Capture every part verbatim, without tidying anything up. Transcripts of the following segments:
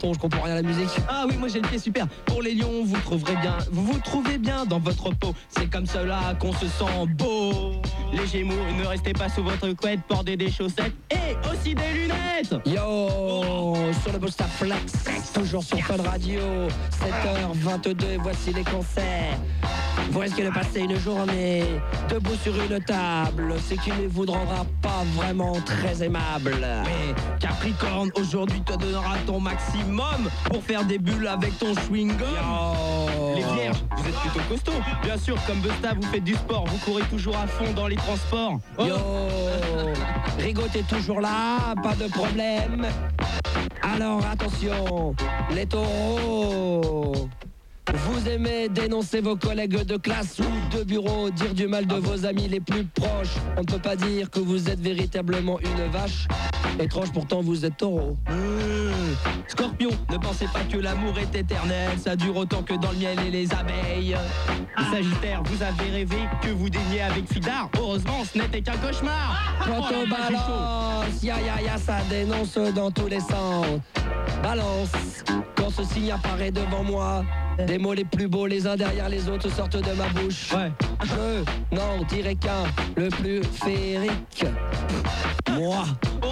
Je comprends rien à la musique. Ah oui, moi j'ai le pied super. Pour les lions, vous trouverez bien, vous vous trouvez bien dans votre peau. C'est comme cela qu'on se sent beau. Les Gémeaux, ne restez pas sous votre couette, portez des chaussettes et aussi des lunettes. Yo, oh. Sur le Booster Flex, toujours sur Fun Radio. sept heures vingt-deux, voici les concerts. Vous risquez de passer une journée debout sur une table, ce qui ne vous rendra pas vraiment très aimable. Mais Capricorne, aujourd'hui te donnera ton maximum pour faire des bulles avec ton chewing-gum. Yo. Les vierges, vous êtes plutôt costaud. Bien sûr, comme Busta, vous faites du sport, vous courez toujours à fond dans les transports. Oh. Yo, Rigaud, t'es toujours là, pas de problème. Alors attention, les taureaux. Vous aimez dénoncer vos collègues de classe ou de bureau, dire du mal de vos amis les plus proches. On ne peut pas dire que vous êtes véritablement une vache. Étrange, pourtant vous êtes taureau. Mmh. Scorpion, ne pensez pas que l'amour est éternel, ça dure autant que dans le miel et les abeilles. Sagittaire, vous avez rêvé que vous déniez avec Fidar. Heureusement, ce n'était qu'un cauchemar. Quand on balance, ya ya ya, ça dénonce dans tous les sens. Balance, quand ce signe apparaît devant moi, les mots les plus beaux les uns derrière les autres sortent de ma bouche. Ouais. Je n'en dirai qu'un, le plus féerique. Moi.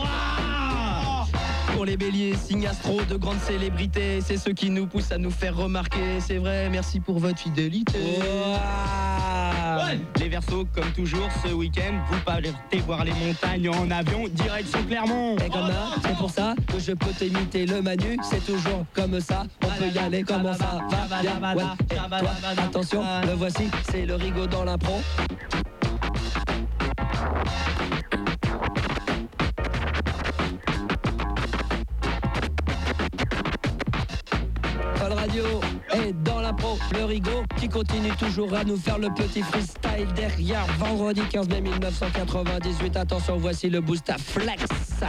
Pour les béliers, signes astro de grandes célébrités, c'est ce qui nous pousse à nous faire remarquer. C'est vrai, merci pour votre fidélité. Wow. Ouais. Les Verseaux, comme toujours, ce week-end, vous partez voir les montagnes en avion, direction Clermont. Et comme ça, c'est pour ça que je peux t'imiter le Manu. C'est toujours comme ça, on peut y aller. Comment ça va bien, ouais. Et toi, attention, le voici, c'est le Rigaud dans l'impro. Fun Radio est dans l'impro, le Rigaud qui continue toujours à nous faire le petit freestyle derrière. Vendredi quinze mai mille neuf cent quatre-vingt-dix-huit, attention, voici le Booster Flex.